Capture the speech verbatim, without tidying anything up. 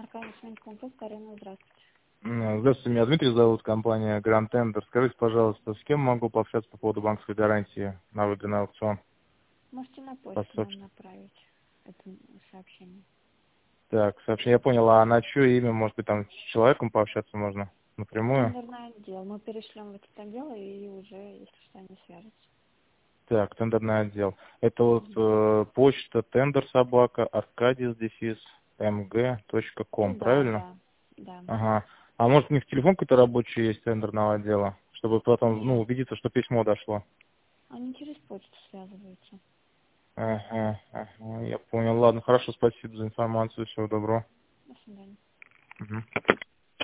Аркадий комплекс, Карина, здравствуйте. М, Здравствуйте, меня Дмитрий зовут, компания Grand Tender. Скажите, пожалуйста, с кем могу пообщаться по поводу банковской гарантии на выгодный аукцион? Можете на почту нам Пособственно. направить это сообщение. Так, сообщение я понял, а на чье имя, может быть, там с человеком пообщаться можно напрямую? Тендерный отдел. Мы перешлем в этот отдел и уже, если что, они свяжутся. Так, тендерный отдел. Это вот Мгм. э, почта тендер собака аркадис дефис мг точка ком, Туда, правильно? да. Да. Ага. А может у них телефон какой-то рабочий есть тендерного отдела, чтобы потом, ну, Нет. убедиться, что письмо дошло? Они через почту связываются. Ага, ага, я понял. Ладно, хорошо, спасибо за информацию, всего доброго. До свидания. Мгм.